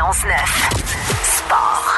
Sport.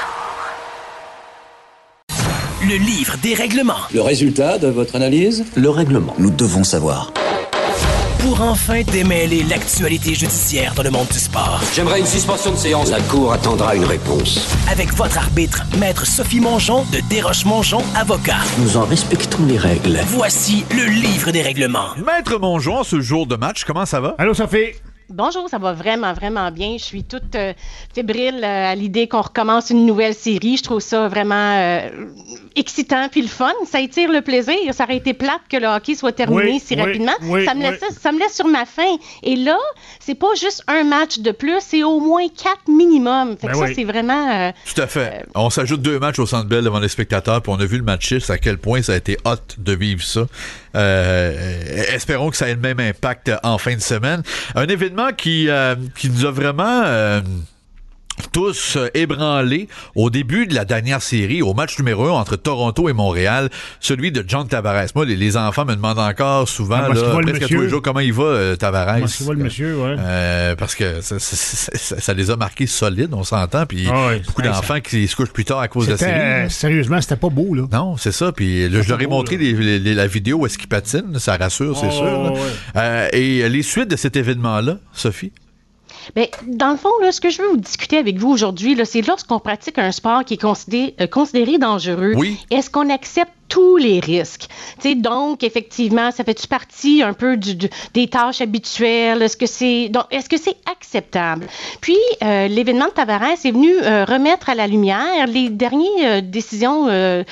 Le livre des règlements. Le résultat de votre analyse? Le règlement. Nous devons savoir. Pour enfin démêler l'actualité judiciaire dans le monde du sport. J'aimerais une suspension de séance. La Cour attendra une réponse. Avec votre arbitre, Maître Sophie Mongeon de Desroches-Mongeon, avocat. Nous en respectons les règles. Voici le livre des règlements. Maître Mongeon, ce jour de match, comment ça va? Allô, Sophie? Bonjour, ça va vraiment, vraiment bien. Je suis toute fébrile à l'idée qu'on recommence une nouvelle série. Je trouve ça vraiment excitant puis le fun. Ça étire le plaisir. Ça aurait été plate que le hockey soit terminé si rapidement. Ça me laisse sur ma faim. Et là, c'est pas juste un match de plus, c'est au moins 4 minimum. Fait que ça, c'est vraiment... Tout à fait. On s'ajoute 2 matchs au Centre Bell devant les spectateurs, puis on a vu le match 6, à quel point ça a été hot de vivre ça. Espérons que ça ait le même impact en fin de semaine. Un événement qui nous a vraiment tous ébranlés au début de la dernière série, au match numéro 1 entre Toronto et Montréal, celui de John Tavares. Moi, les enfants me demandent encore souvent, presque à tous les jours, comment il va, Tavares. Moi, je vois le monsieur, parce que ça les a marqués solides, on s'entend, puis beaucoup d'enfants qui se couchent plus tard à cause de la série. Sérieusement, c'était pas beau, là. Non, c'est ça, puis là, je leur ai montré la vidéo où est-ce qu'il patine, ça rassure, c'est sûr. Et les suites de cet événement-là, Sophie? Bien, dans le fond, là, ce que je veux vous discuter avec vous aujourd'hui, là, c'est lorsqu'on pratique un sport qui est considéré dangereux, est-ce qu'on accepte tous les risques? T'sais, donc, effectivement, ça fait-tu partie un peu des tâches habituelles? Est-ce que c'est acceptable? Puis, l'événement de Tavares est venu remettre à la lumière les dernières décisions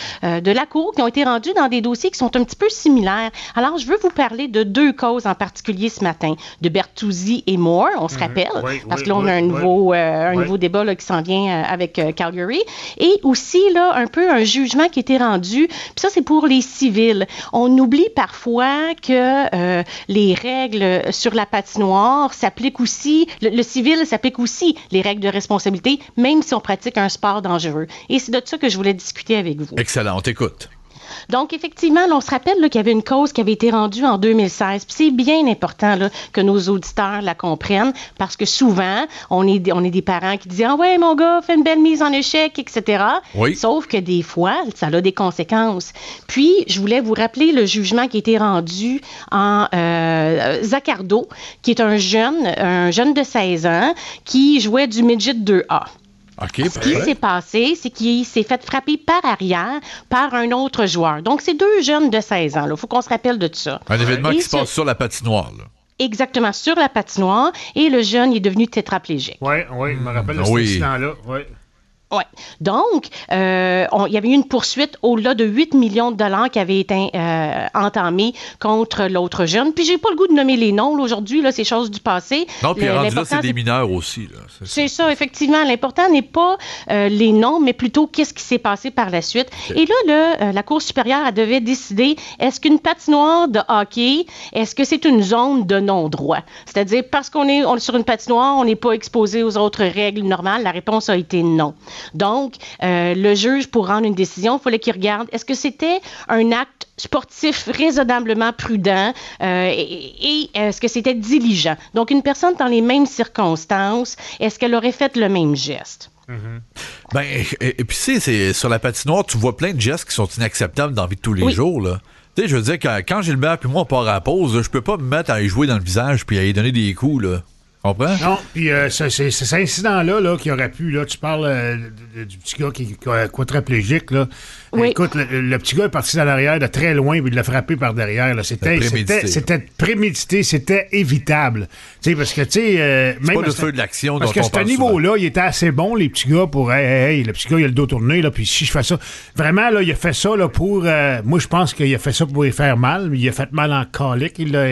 de la Cour qui ont été rendues dans des dossiers qui sont un petit peu similaires. Alors, je veux vous parler de 2 causes en particulier ce matin, de Bertuzzi et Moore, on se rappelle, parce que là, on a un nouveau débat là, qui s'en vient avec Calgary, et aussi, là, un peu un jugement qui a été rendu, puis ça, c'est pour les civils. On oublie parfois que les règles sur la patinoire s'appliquent aussi, le civil s'applique aussi les règles de responsabilité, même si on pratique un sport dangereux. Et c'est de ça que je voulais discuter avec vous. Excellent, on t'écoute. Donc, effectivement, là, on se rappelle là, qu'il y avait une cause qui avait été rendue en 2016. Puis c'est bien important là, que nos auditeurs la comprennent parce que souvent, on est des parents qui disent « Ah ouais, mon gars, fais une belle mise en échec, etc. » Sauf que des fois, ça a des conséquences. Puis, je voulais vous rappeler le jugement qui a été rendu en Zaccardo, qui est un jeune de 16 ans qui jouait du midget 2A. Ce qui s'est passé, c'est qu'il s'est fait frapper par arrière par un autre joueur. Donc, c'est 2 jeunes de 16 ans. Il faut qu'on se rappelle de ça. Un événement qui se passe sur la patinoire. Là. Exactement, sur la patinoire. Et le jeune est devenu tétraplégique. Oui, je me rappelle de cet incident-là. Oui. Donc, il y avait eu une poursuite au-delà de 8 millions de dollars qui avait été entamée contre l'autre jeune. Puis, j'ai pas le goût de nommer les noms là, aujourd'hui, là, c'est chose du passé. Non, puis rendu là, c'est des mineurs aussi. Là. C'est ça, effectivement. L'important n'est pas les noms, mais plutôt qu'est-ce qui s'est passé par la suite. Okay. Et là, la Cour supérieure, elle devait décider, est-ce qu'une patinoire de hockey, est-ce que c'est une zone de non-droit? C'est-à-dire, parce qu'on est sur une patinoire, on n'est pas exposé aux autres règles normales. La réponse a été non. Donc, le juge, pour rendre une décision, il fallait qu'il regarde, est-ce que c'était un acte sportif raisonnablement prudent et est-ce que c'était diligent? Donc, une personne dans les mêmes circonstances, est-ce qu'elle aurait fait le même geste? Ben, et puis c'est sur la patinoire, tu vois plein de gestes qui sont inacceptables dans la vie de tous les jours, là. Tu sais, je veux dire, quand Gilbert puis moi on part à la pause, là, je peux pas me mettre à y jouer dans le visage puis à y donner des coups, là. Comprends? Non, puis c'est cet incident-là là, qui aurait pu, là, tu parles du petit gars qui est quadriplégique, là. Oui. Écoute, le petit gars est parti dans l'arrière de très loin, puis il l'a frappé par derrière, là. C'était prémédité, c'était évitable. Tu sais, parce que, tu sais... c'est pas le feu de l'action dont on parle parce que ce niveau-là, il était assez bon, les petits gars, pour... Hey, le petit gars, il a le dos tourné, là, puis si je fais ça... Vraiment, là, il a fait ça, là, pour... moi, je pense qu'il a fait ça pour lui faire mal, mais il a fait mal en colique, il l'a...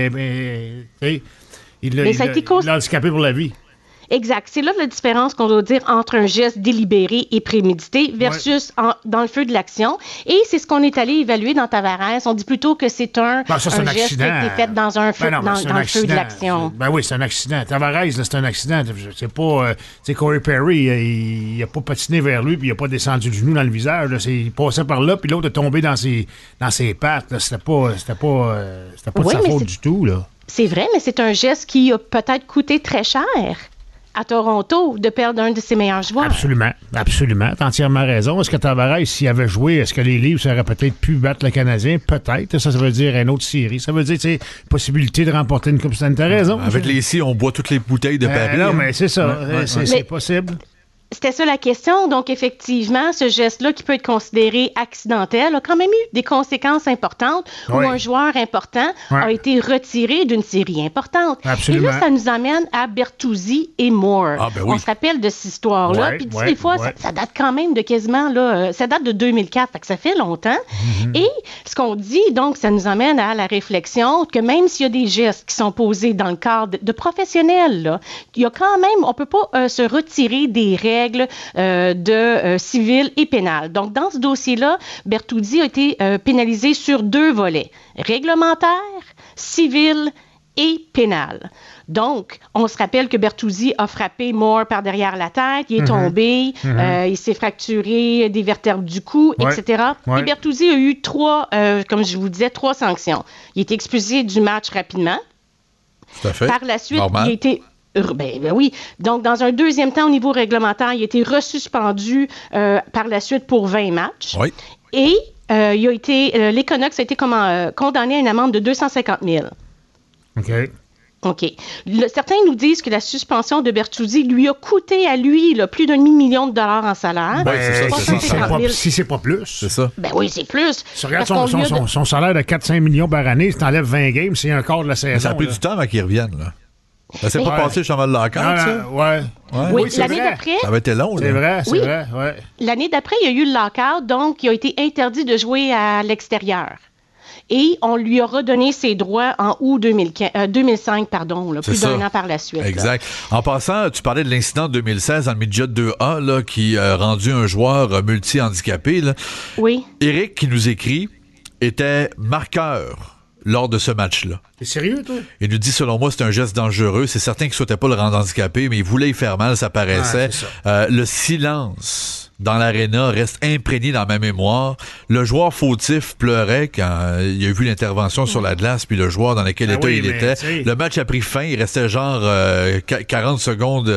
Il l'a handicapé pour la vie. Exact. C'est là la différence qu'on doit dire entre un geste délibéré et prémédité versus dans le feu de l'action. Et c'est ce qu'on est allé évaluer dans Tavares. On dit plutôt que c'est un geste qui a été fait dans le feu de l'action. Ben oui, c'est un accident. Tavares, là, c'est un accident. C'est pas... c'est Corey Perry, il a pas patiné vers lui puis il a pas descendu le genou dans le visage. Là. Il passait par là puis l'autre est tombé dans ses pattes. Là. C'était pas de sa faute du tout, là. C'est vrai, mais c'est un geste qui a peut-être coûté très cher à Toronto de perdre un de ses meilleurs joueurs. Absolument. T'as entièrement raison. Est-ce que Tavares, s'il avait joué, est-ce que les Leafs auraient peut-être pu battre le Canadien? Peut-être. Ça veut dire une autre série. Ça veut dire, tu sais, possibilité de remporter une Coupe Stanley. T'as raison. Avec les ici, on boit toutes les bouteilles de Paris. Non, mais c'est ça. C'est possible. C'était ça la question. Donc, effectivement, ce geste-là, qui peut être considéré accidentel, a quand même eu des conséquences importantes où un joueur important a été retiré d'une série importante. Absolument. Et là, ça nous amène à Bertuzzi et Moore. On se rappelle de cette histoire-là. Puis, des fois, ça date quand même de quasiment, là, ça date de 2004, fait que ça fait longtemps. Et ce qu'on dit, donc, ça nous amène à la réflexion que même s'il y a des gestes qui sont posés dans le cadre de professionnels, là, il y a quand même, on peut pas se retirer des règles civil et pénal. Donc, dans ce dossier-là, Bertuzzi a été pénalisé sur 2 volets, réglementaire, civil et pénal. Donc, on se rappelle que Bertuzzi a frappé Moore par derrière la tête, il est tombé, il s'est fracturé des vertèbres du cou, etc. Et Bertuzzi a eu 3 sanctions. Il a été expulsé du match rapidement. Tout à fait. Par la suite, normal. Il a été... Ben oui. Donc, dans un deuxième temps, au niveau réglementaire, il a été resuspendu par la suite pour 20 matchs. Oui. Et les Canucks ont été condamnés à une amende de 250 000. OK. Certains nous disent que la suspension de Bertuzzi lui a coûté à lui plus d'1 million de dollars en salaire. Oui, c'est ça. Si c'est pas plus. C'est ça. Ben oui, c'est plus. Si tu regardes son salaire de 4-5 millions par année, si tu enlèves 20 games, c'est un quart de la saison. Ça a pris du temps avant qu'il revienne, là. Ça s'est pas passé chez Chamal Lacante, ça? Oui, l'année d'après... Ça avait été long, là. C'est vrai, ouais. L'année d'après, il y a eu le lockout, donc il a été interdit de jouer à l'extérieur. Et on lui a redonné ses droits en août 2005, plus d'un an par la suite. Exact. En passant, tu parlais de l'incident de 2016 dans le Midget 2A là, qui a rendu un joueur multi-handicapé. Là. Oui. Éric, qui nous écrit, était marqueur lors de ce match-là. T'es sérieux, toi? Il nous dit, selon moi, c'est un geste dangereux. C'est certain qu'il ne souhaitait pas le rendre handicapé, mais il voulait y faire mal, ça paraissait. Le silence dans l'aréna reste imprégné dans ma mémoire. Le joueur fautif pleurait quand il a vu l'intervention sur la glace, puis le joueur dans lequel état il était. Le match a pris fin. Il restait genre 40 secondes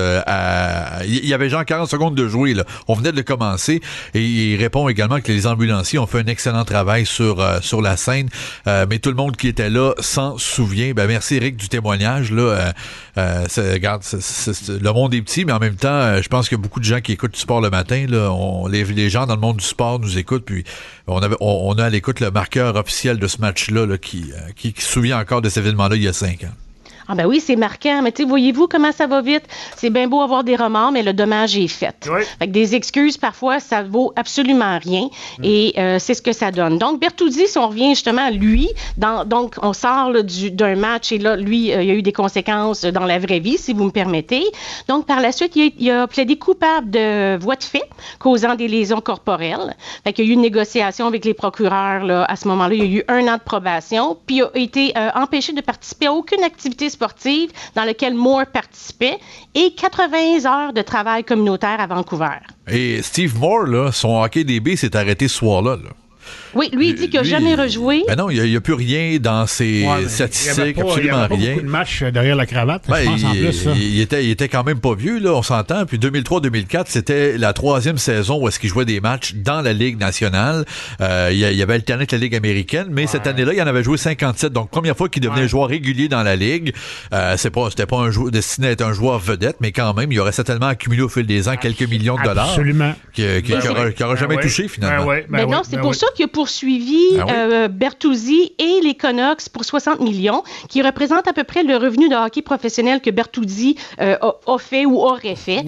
il y avait genre 40 secondes de jouer, là. On venait de le commencer. Et il répond également que les ambulanciers ont fait un excellent travail sur la scène. Mais tout le monde qui était là s'en souvient. Ben, merci, Éric, du témoignage, là. Regarde, le monde est petit, mais en même temps, je pense qu'il y a beaucoup de gens qui écoutent du sport le matin, là. Les gens dans le monde du sport nous écoutent, puis on a à l'écoute le marqueur officiel de ce match-là là, qui se souvient encore de cet événement-là il y a 5 ans. Ah ben oui, c'est marquant, mais tu sais, voyez-vous comment ça va vite? C'est bien beau avoir des remords, mais le dommage est fait. Oui. Fait que des excuses, parfois, ça vaut absolument rien, et c'est ce que ça donne. Donc, Bertuzzi, si on revient justement à lui, donc on sort là, d'un match, et là, lui, il y a eu des conséquences dans la vraie vie, si vous me permettez. Donc, par la suite, il a plaidé coupable de voies de fait causant des lésions corporelles. Fait qu'il y a eu une négociation avec les procureurs, là, à ce moment-là. Il y a eu 1 an de probation, puis il a été empêché de participer à aucune activité sportive dans laquelle Moore participait et 80 heures de travail communautaire à Vancouver. Et Steve Moore, là, son hockey DB s'est arrêté ce soir-là. Oui, lui, il dit qu'il n'a jamais rejoué. Ben non, il n'y a plus rien dans ses statistiques, absolument rien. Il n'y avait pas beaucoup de matchs derrière la cravate, je pense, en plus. Ça. Il était quand même pas vieux, là, on s'entend. Puis 2003-2004, c'était la 3e saison où est-ce qu'il jouait des matchs dans la Ligue nationale. Il y avait alterné avec la Ligue américaine, mais cette année-là, il en avait joué 57. Donc, première fois qu'il devenait joueur régulier dans la Ligue. C'était pas un joueur destiné à être un joueur vedette, mais quand même, il aurait certainement accumulé au fil des ans quelques millions de dollars. Absolument. Qu'il n'aura jamais touché, finalement. Non, c'est pour ça qu'il a poursuivi Bertuzzi et les Canucks pour 60 millions, qui représentent à peu près le revenu de hockey professionnel que Bertuzzi a fait ou aurait fait.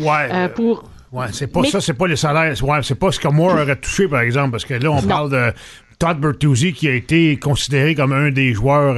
C'est pas ça, c'est pas les salaires. C'est pas ce que Moore aurait touché, par exemple, parce que là, on parle de Todd Bertuzzi qui a été considéré comme un des joueurs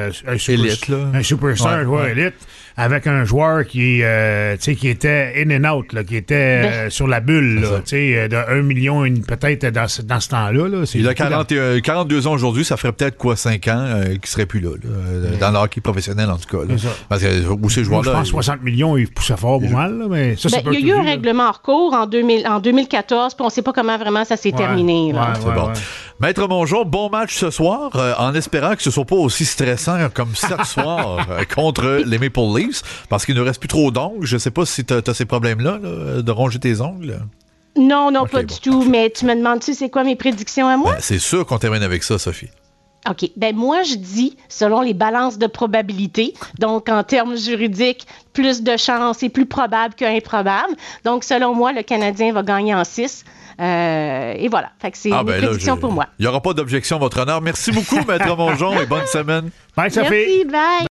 un superstar, joueur élite, avec un joueur qui était in and out, là, qui était sur la bulle, là, de 1 million peut-être dans ce temps-là. Là, il a 42 ans aujourd'hui, ça ferait peut-être 5 ans qu'il serait plus là, dans le hockey professionnel en tout cas. Là. Parce que où ces joueurs-là, je pense 60 millions, il poussait fort pas mal. Là, mais ça, il y a eu un règlement en recours en 2014, puis on ne sait pas comment vraiment ça s'est terminé. C'est bon. Maître Mongeon, bon match ce soir, en espérant que ce ne soit pas aussi stressant comme ce soir contre les Maple Leafs. Leafs parce qu'il ne reste plus trop d'ongles. Je sais pas si tu as ces problèmes-là, là, de ronger tes ongles. Non, pas du tout. Mais tu me demandes-tu c'est quoi mes prédictions à moi? Ben, c'est sûr qu'on termine avec ça, Sophie. OK. Ben moi, je dis, selon les balances de probabilité, donc en termes juridiques, plus de chances est plus probable qu'improbable. Donc, selon moi, le Canadien va gagner en 6. Et voilà. Fait que c'est une prédiction pour moi. Il n'y aura pas d'objection, votre honneur. Merci beaucoup, Maître Mongeon, et bonne semaine. Bye, Sophie. Merci, bye.